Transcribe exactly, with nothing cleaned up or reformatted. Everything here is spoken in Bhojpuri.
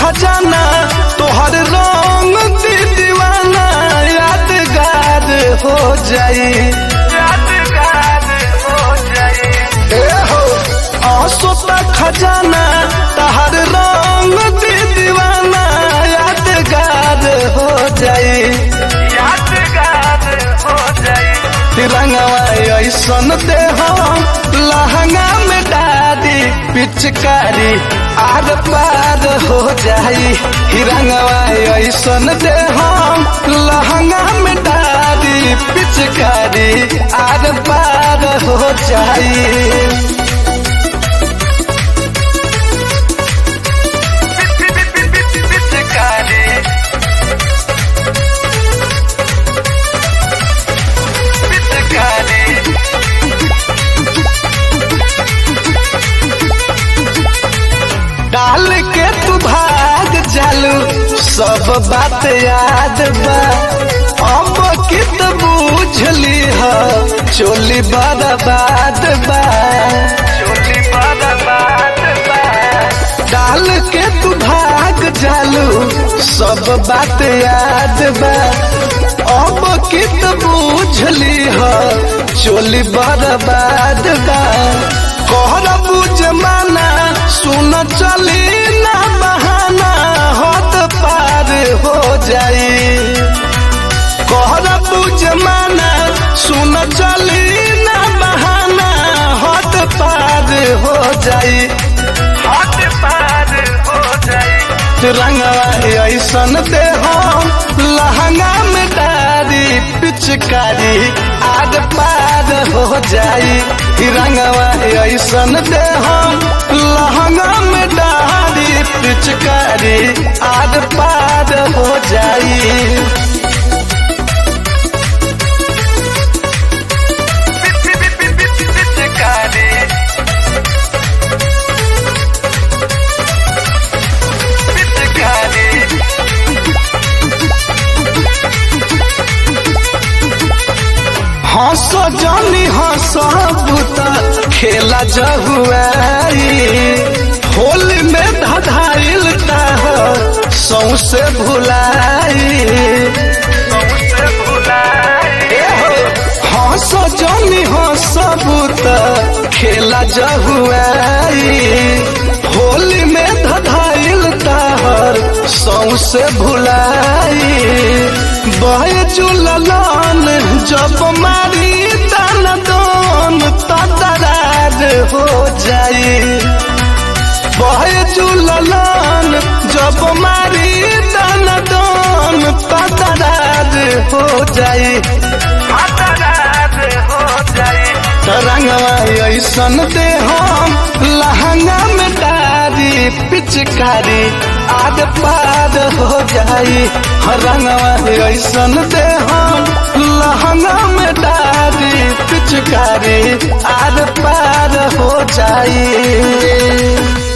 खजाना तोहर रंग दी दीवाना यादगार हो जाई यादगार हो जाई ए हो आसोता खजाना तोहर रंग दी दीवाना यादगार हो जाई यादगार हो जाई तिरंगवा ऐसन दे हम लहंगा में डाली पिचकारी आर पार हो जाई हिरंगवा ऐसन दे हम लहंगा में डाली पिचकारी आर पार हो जाई डाल के तू भाग जालू सब बात याद बा अब कित बुझली है चोली बर्बाद बा चोली बर्बाद बा डाल के तू भाग जालू सब बात याद बा अब कित बुझली है चोली बर्बाद बा कहरा बुझ माना सुन चली ना बहाना हद पार हो जाई कहरा बुझ माना सुन चली ना बहाना हद पार हो जाई हद पार हो जाई रंगवा ऐसन दे हम लहंगा में डाली पिचकारी आग पार हो जाई रंगवा ऐसन दे हम लहंगा में डाली पिचकारी आग पार हो जाई हंसो जानी हंसो बुता खेला जहुआई होली में धधाइल सौसे भुलाई सौसे भुलाई हंसो जानी हंसो बुता खेला जहुआई होली में धधाइल सौसे भुलाई बहे चुलन जब मारी तन दोन तदरार हो जाई बहे चुलन जब मारी तन दोन तदरार हो जाई हो जाई रंगवा ऐसन दे हम लहंगा में डारी पिचकारी आद पार हो जाई रंगवा ऐसन दे हम लहंगा में डारी पिचकारी आद पार हो जाई।